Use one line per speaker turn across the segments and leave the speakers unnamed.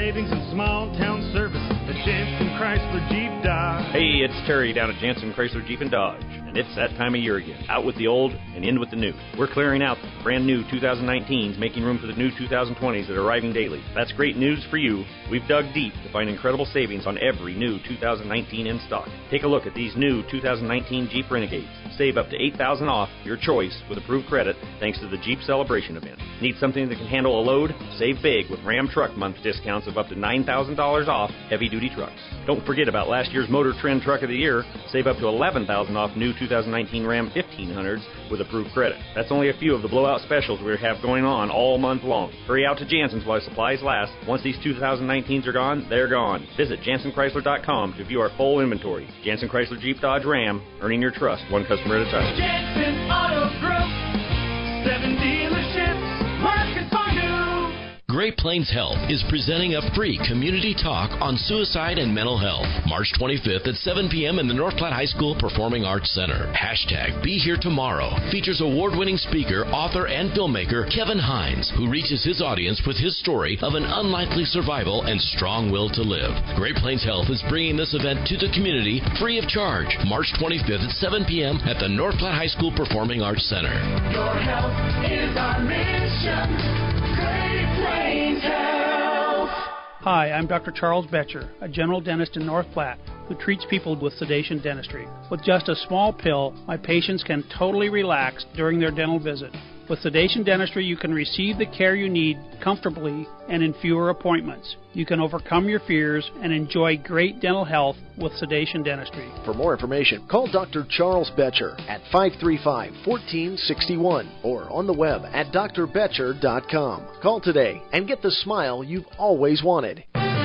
savings and small town service at Jansen Chrysler Jeep Dodge.
Hey, it's Terry down at Jansen Chrysler Jeep and Dodge, and it's that time of year again. Out with the old and in with the new. We're clearing out the brand new 2019s, making room for the new 2020s that are arriving daily. That's great news for you. We've dug deep to find incredible savings on every new 2019 in stock. Take a look at these new 2019 Jeep Renegades. Save up to $8,000 off your choice with approved credit thanks to the Jeep Celebration event. Need something that can handle a load? Save big with Ram Truck Month discounts of up to $9,000 off heavy-duty trucks. Don't forget about last year's Motor Trend Truck of the Year. Save up to $11,000 off new 2019 Ram 1500s with approved credit. That's only a few of the blowout specials we have going on all month long. Hurry out to Jansen's while supplies last. Once these 2019s are gone, they're gone. Visit JansenChrysler.com to view our full inventory. Jansen Chrysler Jeep Dodge Ram, earning your trust one customer at a time.
Jansen Auto Group, 7 dealerships, market for you.
Great Plains Health is presenting a free community talk on suicide and mental health, March 25th at 7 p.m. in the North Platte High School Performing Arts Center. Hashtag Be Here Tomorrow features award-winning speaker, author, and filmmaker Kevin Hines, who reaches his audience with his story of an unlikely survival and strong will to live. Great Plains Health is bringing this event to the community free of charge, March 25th at 7 p.m. at the North Platte High School Performing Arts Center.
Your health is our mission. Great Plains Health.
Hi, I'm Dr. Charles Betcher, a general dentist in North Platte who treats people with sedation dentistry. With just a small pill, my patients can totally relax during their dental visit. With sedation dentistry, you can receive the care you need comfortably and in fewer appointments. You can overcome your fears and enjoy great dental health with sedation dentistry.
For more information, call Dr. Charles Betcher at 535-1461 or on the web at drbetcher.com. Call today and get the smile you've always wanted.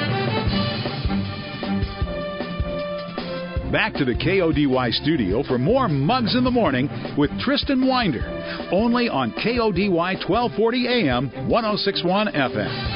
Back to the KODY studio for more Mugs in the Morning with Tristan Winder, only on KODY 1240 AM, 1061 FM.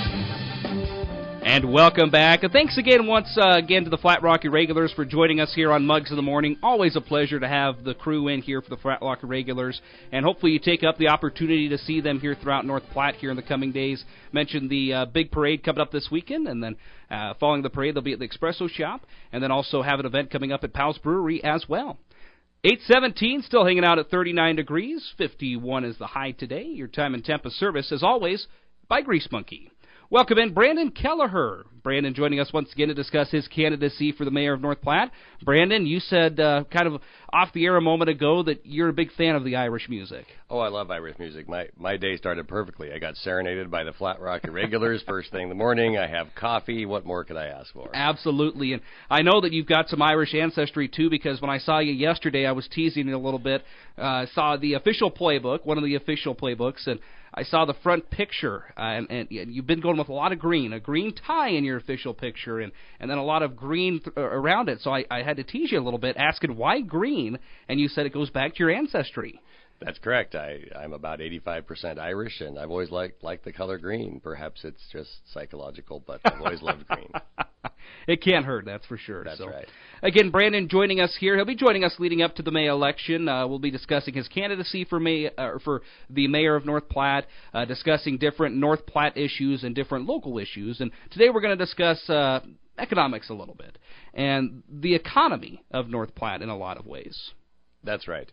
And welcome back. And thanks again once again to the Flat Rock Irregulars for joining us here on Mugs in the Morning. Always a pleasure to have the crew in here for the Flat Rock Irregulars. And hopefully you take up the opportunity to see them here throughout North Platte here in the coming days. Mentioned the big parade coming up this weekend, and then following the parade they'll be at the Espresso Shop, and then also have an event coming up at Powell's Brewery as well. 817, still hanging out at 39 degrees. 51 is the high today. Your time and temp of service, as always, by Grease Monkey. Welcome in Brandon Kelleher. Brandon joining us once again to discuss his candidacy for the mayor of North Platte. Brandon, you said kind of off the air a moment ago that you're a big fan of the Irish music.
Oh, I love Irish music. My day started perfectly. I got serenaded by the Flat Rock Irregulars first thing in the morning. I have coffee. What more could I ask for?
Absolutely. And I know that you've got some Irish ancestry, too, because when I saw you yesterday, I was teasing you a little bit. I saw the official playbook, one of the official playbooks, and I saw the front picture, and you've been going with a lot of green, a green tie in your official picture, and then a lot of green around it. So I had to tease you a little bit, asking why green, and you said it goes back to your ancestry.
That's correct. I'm about 85% Irish, and I've always liked the color green. Perhaps it's just psychological, but I've always loved green.
It can't hurt, that's for sure.
That's right.
Again, Brandon joining us here. He'll be joining us leading up to the May election. We'll be discussing his candidacy for the mayor of North Platte, discussing different North Platte issues and different local issues. And today we're going to discuss economics a little bit and the economy of North Platte in a lot of ways.
That's right.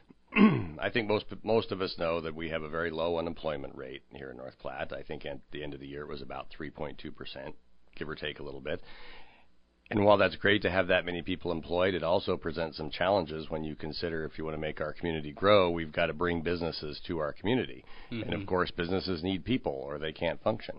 I think most of us know that we have a very low unemployment rate here in North Platte. I think at the end of the year it was about 3.2%, give or take a little bit. And while that's great to have that many people employed, it also presents some challenges when you consider if you want to make our community grow, we've got to bring businesses to our community. Mm-hmm. And, of course, businesses need people or they can't function.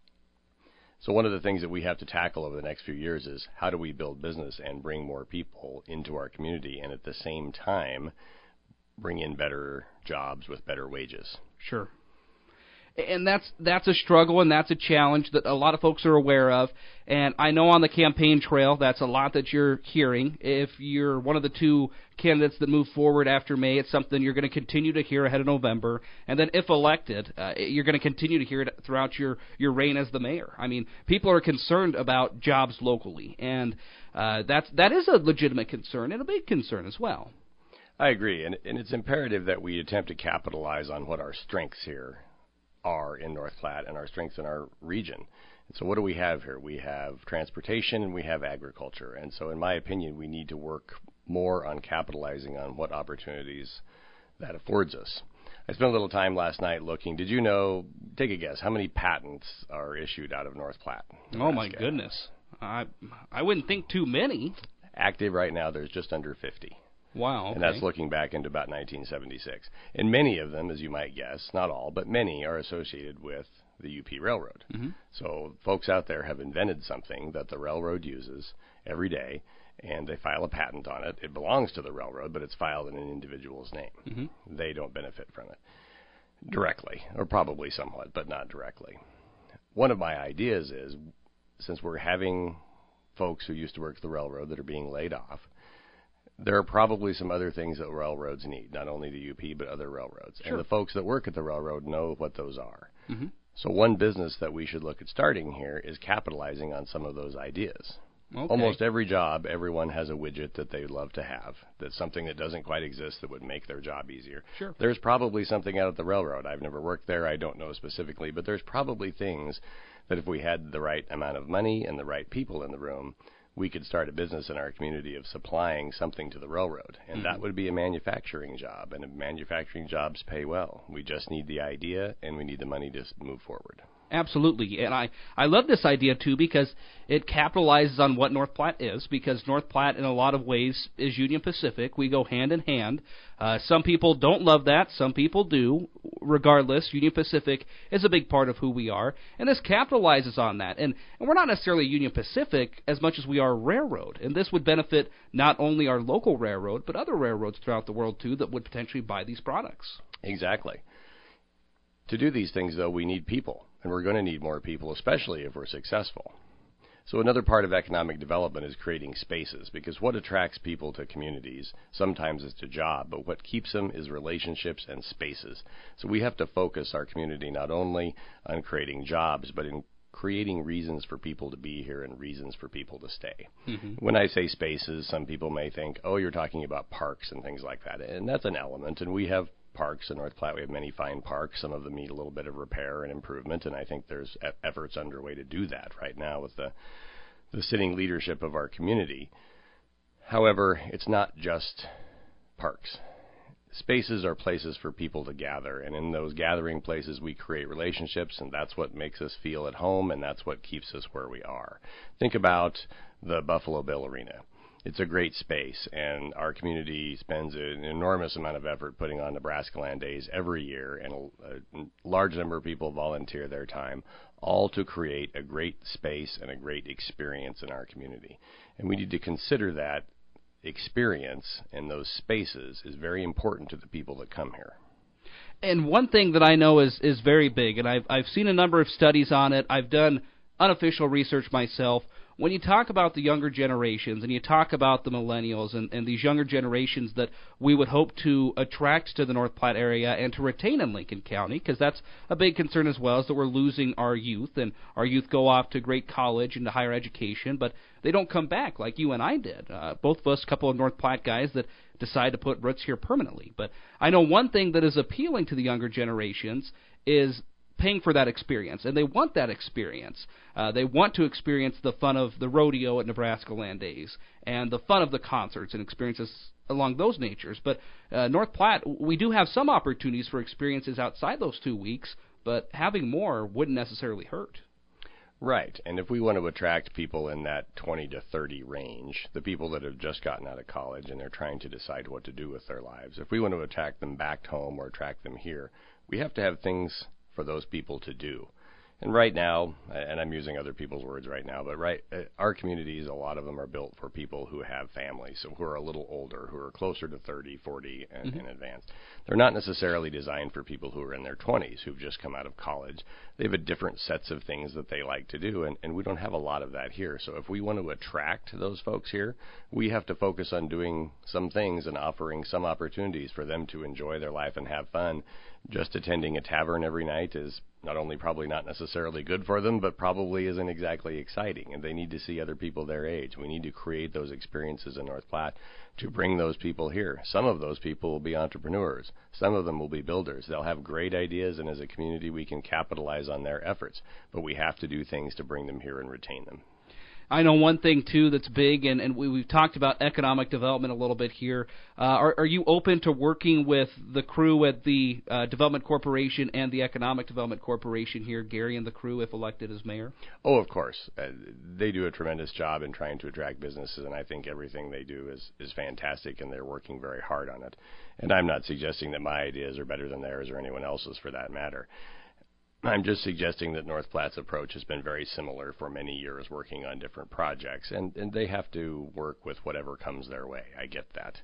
So one of the things that we have to tackle over the next few years is how do we build business and bring more people into our community and at the same time bring in better jobs with better wages.
Sure. And that's a struggle and that's a challenge that a lot of folks are aware of. And I know on the campaign trail that's a lot that you're hearing. If you're one of the two candidates that move forward after May, it's something you're going to continue to hear ahead of November. And then if elected, you're going to continue to hear it throughout your reign as the mayor. I mean, people are concerned about jobs locally. And that is a legitimate concern and a big concern as well.
I agree. And it's imperative that we attempt to capitalize on what our strengths here are in North Platte and our strengths in our region. And so what do we have here? We have transportation and we have agriculture. And so in my opinion, we need to work more on capitalizing on what opportunities that affords us. I spent a little time last night looking. Did you know, take a guess, how many patents are issued out of North Platte?
Oh, my goodness. I wouldn't think too many.
Active right now, there's just under 50.
Wow. Okay.
And that's looking back into about 1976. And many of them, as you might guess, not all, but many are associated with the UP Railroad.
Mm-hmm.
So folks out there have invented something that the railroad uses every day, and they file a patent on it. It belongs to the railroad, but it's filed in an individual's name.
Mm-hmm.
They don't benefit from it directly, or probably somewhat, but not directly. One of my ideas is, since we're having folks who used to work at the railroad that are being laid off, there are probably some other things that railroads need, not only the UP, but other railroads.
Sure.
And the folks that work at the railroad know what those are.
Mm-hmm.
So one business that we should look at starting here is capitalizing on some of those ideas.
Okay.
Almost every job, everyone has a widget that they'd love to have. That's something that doesn't quite exist that would make their job easier.
Sure.
There's probably something out at the railroad. I've never worked there. I don't know specifically. But there's probably things that if we had the right amount of money and the right people in the room, we could start a business in our community of supplying something to the railroad. And that would be a manufacturing job. And manufacturing jobs pay well. We just need the idea and we need the money to move forward.
Absolutely, and I love this idea, too, because it capitalizes on what North Platte is, because North Platte, in a lot of ways, is Union Pacific. We go hand in hand. Some people don't love that. Some people do. Regardless, Union Pacific is a big part of who we are, and this capitalizes on that. And we're not necessarily Union Pacific as much as we are a railroad, and this would benefit not only our local railroad, but other railroads throughout the world, too, that would potentially buy these products.
Exactly. To do these things, though, we need people. And we're going to need more people, especially if we're successful. So another part of economic development is creating spaces, because what attracts people to communities, sometimes it's a job, but what keeps them is relationships and spaces. So we have to focus our community not only on creating jobs, but in creating reasons for people to be here and reasons for people to stay.
Mm-hmm.
When I say spaces, some people may think, oh, you're talking about parks and things like that. And that's an element, and we have parks in North Platte. We have many fine parks. Some of them need a little bit of repair and improvement, and I think there's efforts underway to do that right now with the sitting leadership of our community. However, it's not just parks. Spaces are places for people to gather, and in those gathering places we create relationships, and that's what makes us feel at home, and that's what keeps us where we are. Think about the Buffalo Bill Arena. It's a great space, and our community spends an enormous amount of effort putting on Nebraska Land Days every year, and a large number of people volunteer their time, all to create a great space and a great experience in our community. And we need to consider that experience in those spaces is very important to the people that come here.
And one thing that I know is very big, and I've seen a number of studies on it. I've done unofficial research myself. When you talk about the younger generations and you talk about the millennials and these younger generations that we would hope to attract to the North Platte area and to retain in Lincoln County, because that's a big concern as well, is that we're losing our youth, and our youth go off to great college and to higher education, but they don't come back like you and I did. Both of us, a couple of North Platte guys that decide to put roots here permanently. But I know one thing that is appealing to the younger generations is paying for that experience, and they want that experience. They want to experience the fun of the rodeo at Nebraska Land Days and the fun of the concerts and experiences along those natures. But North Platte, we do have some opportunities for experiences outside those 2 weeks, but having more wouldn't necessarily hurt.
Right, and if we want to attract people in that 20 to 30 range, the people that have just gotten out of college and they're trying to decide what to do with their lives, if we want to attract them back home or attract them here, we have to have things for those people to do. And right now, and I'm using other people's words right now, but our communities, a lot of them are built for people who have families, so who are a little older, who are closer to 30, 40, and advanced. They're not necessarily designed for people who are in their 20s, who've just come out of college. They have a different sets of things that they like to do, and we don't have a lot of that here. So if we want to attract those folks here, we have to focus on doing some things and offering some opportunities for them to enjoy their life and have fun, just attending a tavern every night is not only probably not necessarily good for them, but probably isn't exactly exciting, and they need to see other people their age. We need to create those experiences in North Platte to bring those people here. Some of those people will be entrepreneurs. Some of them will be builders. They'll have great ideas, and as a community we can capitalize on their efforts, but we have to do things to bring them here and retain them.
I know one thing, too, that's big, and we've talked about economic development a little bit here. Are you open to working with the crew at the Development Corporation and the Economic Development Corporation here, Gary and the crew, if elected as mayor?
Oh, of course. They do a tremendous job in trying to attract businesses, and I think everything they do is fantastic, and they're working very hard on it. And I'm not suggesting that my ideas are better than theirs or anyone else's for that matter. I'm just suggesting that North Platte's approach has been very similar for many years, working on different projects, and they have to work with whatever comes their way. I get that.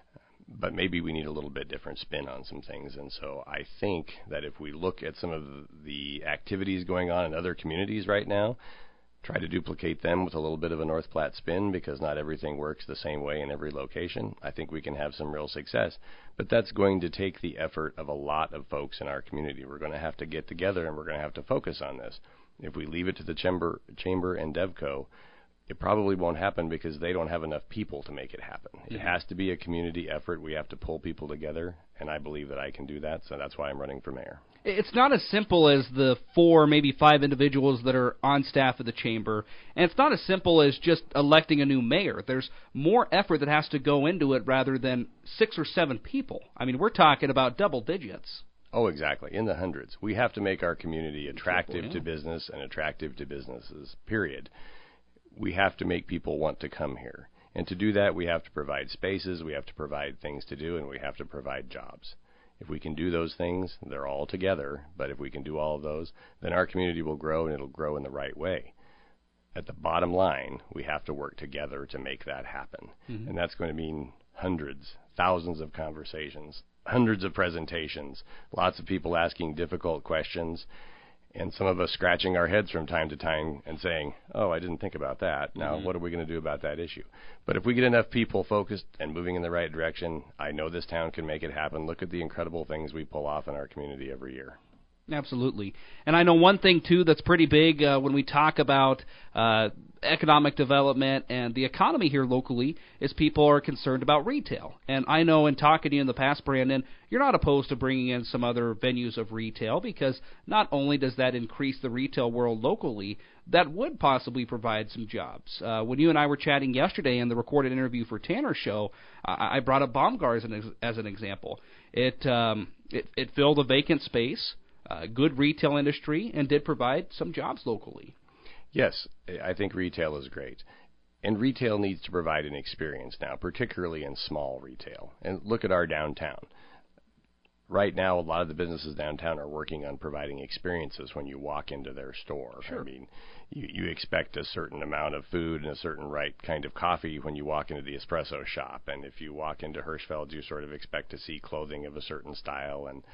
But maybe we need a little bit different spin on some things, and so I think that if we look at some of the activities going on in other communities right now, try to duplicate them with a little bit of a North Platte spin, because not everything works the same way in every location, I think we can have some real success. But that's going to take the effort of a lot of folks in our community. We're going to have to get together, and we're going to have to focus on this. If we leave it to the Chamber and DevCo, it probably won't happen because they don't have enough people to make it happen. It has to be a community effort. We have to pull people together, and I believe that I can do that, so that's why I'm running for mayor.
It's not as simple as the 4, maybe 5 individuals that are on staff at the chamber, and it's not as simple as just electing a new mayor. There's more effort that has to go into it rather than 6 or 7 people. I mean, we're talking about double digits.
Oh, exactly, in the hundreds. We have to make our community attractive to business and attractive to businesses, period. We have to make people want to come here. And to do that, we have to provide spaces, we have to provide things to do, and we have to provide jobs. If we can do those things, they're all together, but if we can do all of those, then our community will grow, and it'll grow in the right way. At the bottom line, we have to work together to make that happen. Mm-hmm. And that's going to mean hundreds, thousands of conversations, hundreds of presentations, lots of people asking difficult questions, and some of us scratching our heads from time to time and saying, oh, I didn't think about that. Now, what are we going to do about that issue? But if we get enough people focused and moving in the right direction, I know this town can make it happen. Look at the incredible things we pull off in our community every year.
Absolutely. And I know one thing, too, that's pretty big when we talk about economic development and the economy here locally is people are concerned about retail. And I know in talking to you in the past, Brandon, you're not opposed to bringing in some other venues of retail, because not only does that increase the retail world locally, that would possibly provide some jobs. When you and I were chatting yesterday in the recorded interview for Tanner's show, I brought up Baumgar as an example. It filled a vacant space, good retail industry, and did provide some jobs locally.
Yes, I think retail is great. And retail needs to provide an experience now, particularly in small retail. And look at our downtown. Right now, a lot of the businesses downtown are working on providing experiences when you walk into their store.
Sure.
I mean, you expect a certain amount of food and a certain right kind of coffee when you walk into the espresso shop. And if you walk into Hirschfeld, you sort of expect to see clothing of a certain style. And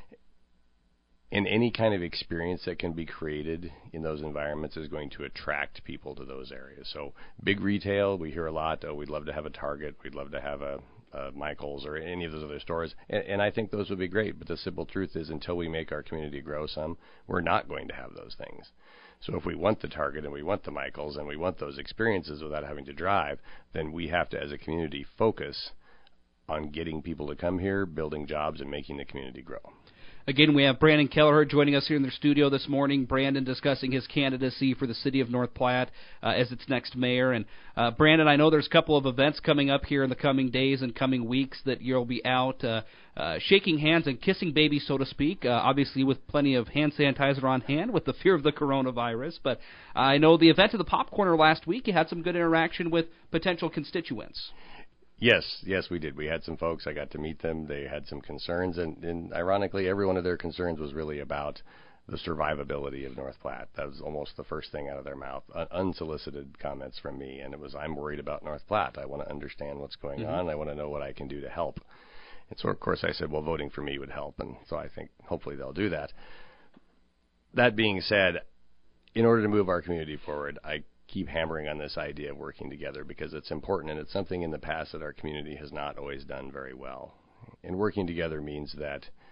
any kind of experience that can be created in those environments is going to attract people to those areas. So big retail, we hear a lot, we'd love to have a Target, we'd love to have a Michael's or any of those other stores, and I think those would be great, but the simple truth is until we make our community grow some, we're not going to have those things. So if we want the Target and we want the Michael's and we want those experiences without having to drive, then we have to, as a community, focus on getting people to come here, building jobs, and making the community grow.
Again, we have Brandon Kelleher joining us here in the studio this morning. Brandon discussing his candidacy for the city of North Platte as its next mayor. And Brandon, I know there's a couple of events coming up here in the coming days and coming weeks that you'll be out shaking hands and kissing babies, so to speak, obviously with plenty of hand sanitizer on hand with the fear of the coronavirus. But I know the event of the Pop Corner last week, you had some good interaction with potential constituents.
Yes, we did. We had some folks. I got to meet them. They had some concerns, and ironically, every one of their concerns was really about the survivability of North Platte. That was almost the first thing out of their mouth, unsolicited comments from me, and it was, I'm worried about North Platte. I want to understand what's going on. I want to know what I can do to help. And so, of course, I said, well, voting for me would help, and so I think hopefully they'll do that. That being said, in order to move our community forward, I keep hammering on this idea of working together because it's important, and it's something in the past that our community has not always done very well. And working together means that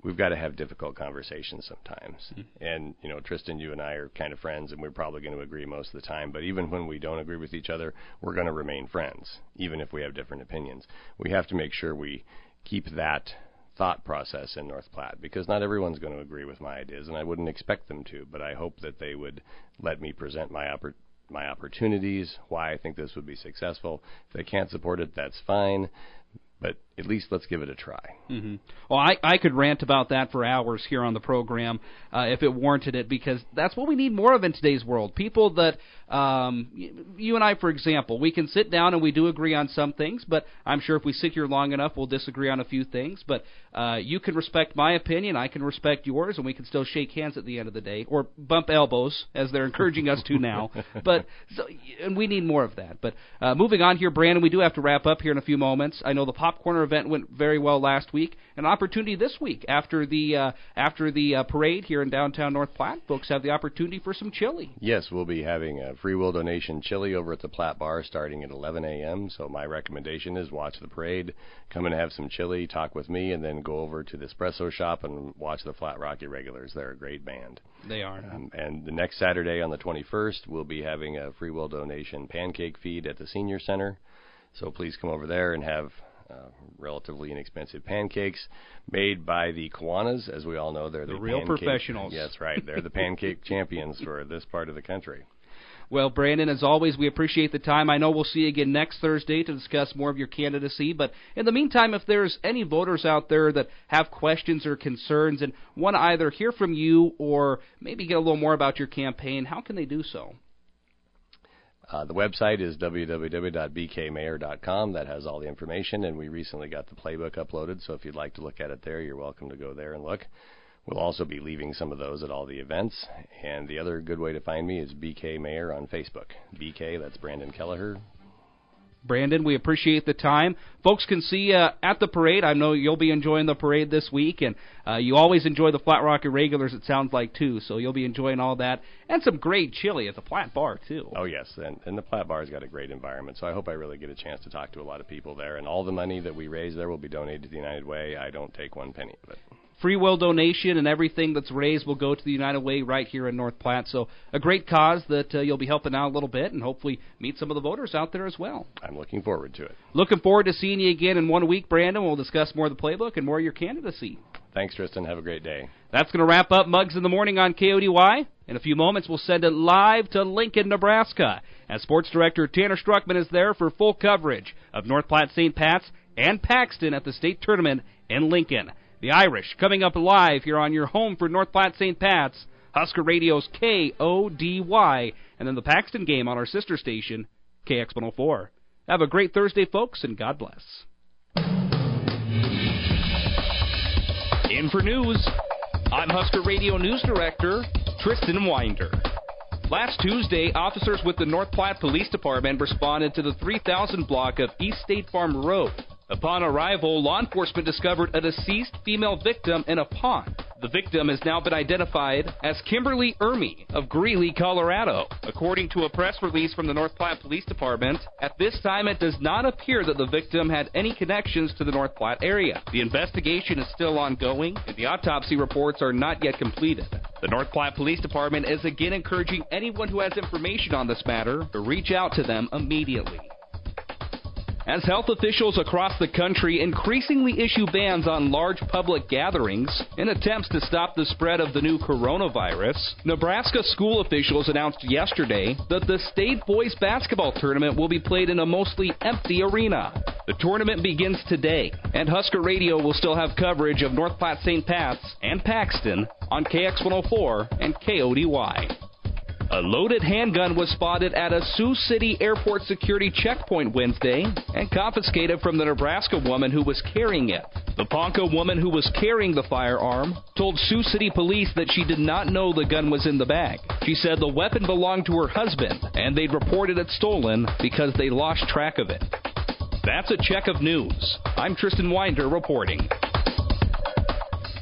we've got to have difficult conversations sometimes. And, you know, Tristan, you and I are kind of friends, and we're probably going to agree most of the time. But even when we don't agree with each other, we're going to remain friends, even if we have different opinions. We have to make sure we keep that thought process in North Platte, because not everyone's going to agree with my ideas, and I wouldn't expect them to. But I hope that they would let me present my opportunities, why I think this would be successful. If they can't support it, that's fine. But at least let's give it a try.
Well, I could rant about that for hours here on the program if it warranted it, because that's what we need more of in today's world. People that, you and I, for example, we can sit down and we do agree on some things, but I'm sure if we sit here long enough, we'll disagree on a few things. But you can respect my opinion, I can respect yours, and we can still shake hands at the end of the day, or bump elbows, as they're encouraging us to now. But and we need more of that. But moving on here, Brandon, we do have to wrap up here in a few moments. I know the Popcorner event went very well last week. An opportunity this week after the parade here in downtown North Platte. Folks have the opportunity for some chili.
Yes, we'll be having a free will donation chili over at the Platte Bar starting at 11 a.m. So my recommendation is watch the parade, come and have some chili, talk with me, and then go over to the espresso shop and watch the Flat Rock Irregulars. They're a great band.
They are.
And the next Saturday on the 21st, we'll be having a free will donation pancake feed at the Senior Center. So please come over there and have relatively inexpensive pancakes made by the Kiwanis. As we all know, they're the
real professionals.
Yes, right. They're the pancake champions for this part of the country.
Well, Brandon, as always, we appreciate the time. I know we'll see you again next Thursday to discuss more of your candidacy. But in the meantime, if there's any voters out there that have questions or concerns and want to either hear from you or maybe get a little more about your campaign, how can they do so?
The website is www.bkmayor.com. That has all the information, and we recently got the playbook uploaded, so if you'd like to look at it there, you're welcome to go there and look. We'll also be leaving some of those at all the events, and the other good way to find me is BK Mayor on Facebook. BK, that's Brandon Kelleher.
Brandon, we appreciate the time. Folks can see you at the parade. I know you'll be enjoying the parade this week, and you always enjoy the Flat Rock Irregulars, it sounds like, too, so you'll be enjoying all that. And some great chili at the Platte Bar, too.
Oh, yes, and the Platte Bar's got a great environment, so I hope I really get a chance to talk to a lot of people there. And all the money that we raise there will be donated to the United Way. I don't take one penny of it.
Free will donation and everything that's raised will go to the United Way right here in North Platte. So a great cause that you'll be helping out a little bit and hopefully meet some of the voters out there as well.
I'm looking forward to it.
Looking forward to seeing you again in 1 week, Brandon. We'll discuss more of the playbook and more of your candidacy.
Thanks, Tristan. Have a great day.
That's going to wrap up Mugs in the Morning on KODY. In a few moments, we'll send it live to Lincoln, Nebraska, as Sports Director Tanner Struckman is there for full coverage of North Platte St. Pat's and Paxton at the state tournament in Lincoln. The Irish coming up live here on your home for North Platte St. Pat's, Husker Radio's KODY, and then the Paxton game on our sister station, KX104. Have a great Thursday, folks, and God bless. In for news, I'm Husker Radio News Director Tristan Winder. Last Tuesday, officers with the North Platte Police Department responded to the 3000 block of East State Farm Road. Upon arrival, law enforcement discovered a deceased female victim in a pond. The victim has now been identified as Kimberly Ermey of Greeley, Colorado. According to a press release from the North Platte Police Department, at this time it does not appear that the victim had any connections to the North Platte area. The investigation is still ongoing, and the autopsy reports are not yet completed. The North Platte Police Department is again encouraging anyone who has information on this matter to reach out to them immediately. As health officials across the country increasingly issue bans on large public gatherings in attempts to stop the spread of the new coronavirus, Nebraska school officials announced yesterday that the state boys basketball tournament will be played in a mostly empty arena. The tournament begins today, and Husker Radio will still have coverage of North Platte St. Pat's and Paxton on KX104 and KODY. A loaded handgun was spotted at a Sioux City Airport security checkpoint Wednesday and confiscated from the Nebraska woman who was carrying it. The Ponca woman who was carrying the firearm told Sioux City police that she did not know the gun was in the bag. She said the weapon belonged to her husband and they'd reported it stolen because they lost track of it. That's a check of news. I'm Tristan Winder reporting.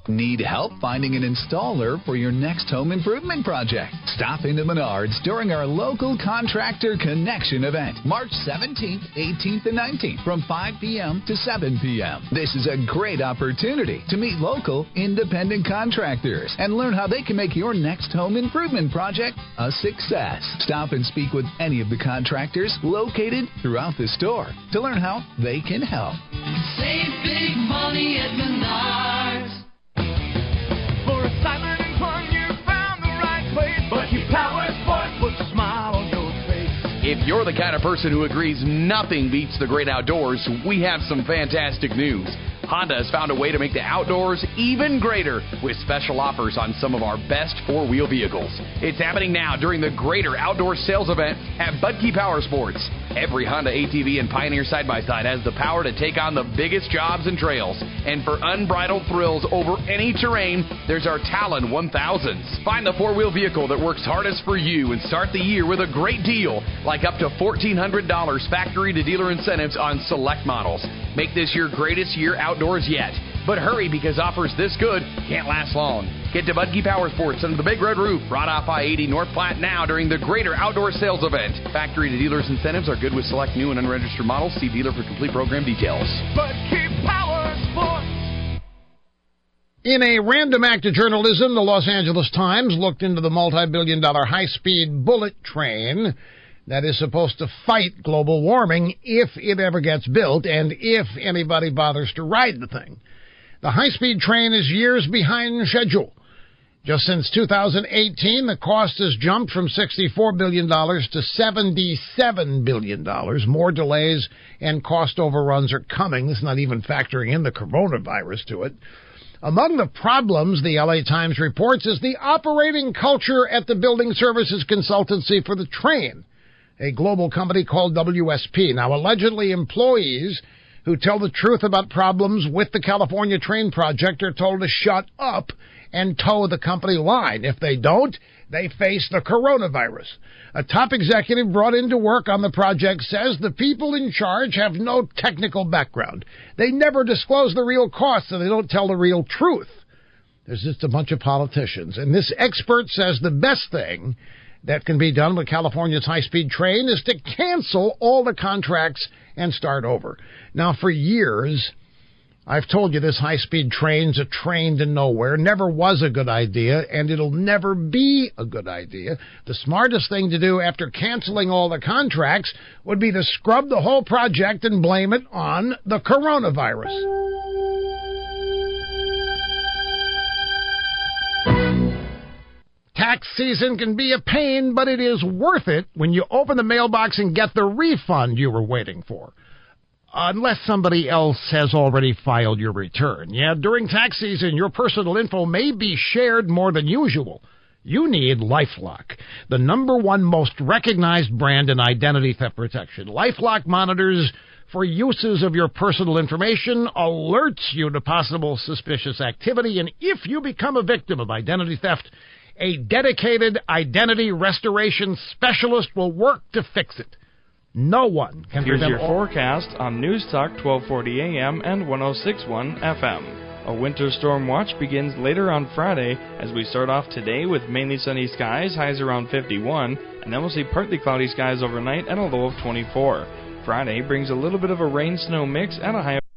Need help finding an installer for your next home improvement project? Stop into Menards during our local Contractor Connection event, March 17th, 18th, and 19th from 5 p.m. to 7 p.m. This is a great opportunity to meet local independent contractors and learn how they can make your next home improvement project a success. Stop and speak with any of the contractors located throughout the store to learn how they can help.
Save big money at Menards. For a silent and fun, you found the right place. Bucky Power Sports puts a smile on your face.
If you're the kind of person who agrees nothing beats the great outdoors, we have some fantastic news. Honda has found a way to make the outdoors even greater with special offers on some of our best four-wheel vehicles. It's happening now during the Greater Outdoor Sales Event at Budke Power Sports. Every Honda ATV and Pioneer side-by-side has the power to take on the biggest jobs and trails. And for unbridled thrills over any terrain, there's our Talon 1000s. Find the four-wheel vehicle that works hardest for you and start the year with a great deal, like up to $1,400 factory-to-dealer incentives on select models. Make this your greatest year outdoors yet. But hurry, because offers this good can't last long. Get to Budke Power Sports under the Big Red Roof, right off I-80 North Platte now during the Greater Outdoor Sales Event. Factory-to-dealers incentives are good with select new and unregistered models. See dealer for complete program details.
Budke Power Sports.
In a random act of journalism, the Los Angeles Times looked into the multi-billion-dollar high-speed bullet train that is supposed to fight global warming if it ever gets built and if anybody bothers to ride the thing. The high-speed train is years behind schedule. Just since 2018, the cost has jumped from $64 billion to $77 billion. More delays and cost overruns are coming. This is not even factoring in the coronavirus to it. Among the problems, the LA Times reports, is the operating culture at the building services consultancy for the train, a global company called WSP. Now, allegedly, employees who tell the truth about problems with the California train project are told to shut up and toe the company line. If they don't, they face the coronavirus. A top executive brought in to work on the project says the people in charge have no technical background. They never disclose the real costs, and they don't tell the real truth. There's just a bunch of politicians. And this expert says the best thing that can be done with California's high-speed train is to cancel all the contracts and start over. Now, for years, I've told you this high-speed train's a train to nowhere. Never was a good idea, and it'll never be a good idea. The smartest thing to do after canceling all the contracts would be to scrub the whole project and blame it on the coronavirus. Tax season can be a pain, but it is worth it when you open the mailbox and get the refund you were waiting for. Unless somebody else has already filed your return. Yeah, during tax season, your personal info may be shared more than usual. You need LifeLock, the #1 most recognized brand in identity theft protection. LifeLock monitors for uses of your personal information, alerts you to possible suspicious activity, and if you become a victim of identity theft, a dedicated identity restoration specialist will work to fix it. No one can
Here's
prevent
your forecast on News Talk 1240 AM and 106.1 FM. A winter storm watch begins later on Friday as we start off today with mainly sunny skies, highs around 51, and then we'll see partly cloudy skies overnight and a low of 24. Friday brings a little bit of a rain-snow mix and a high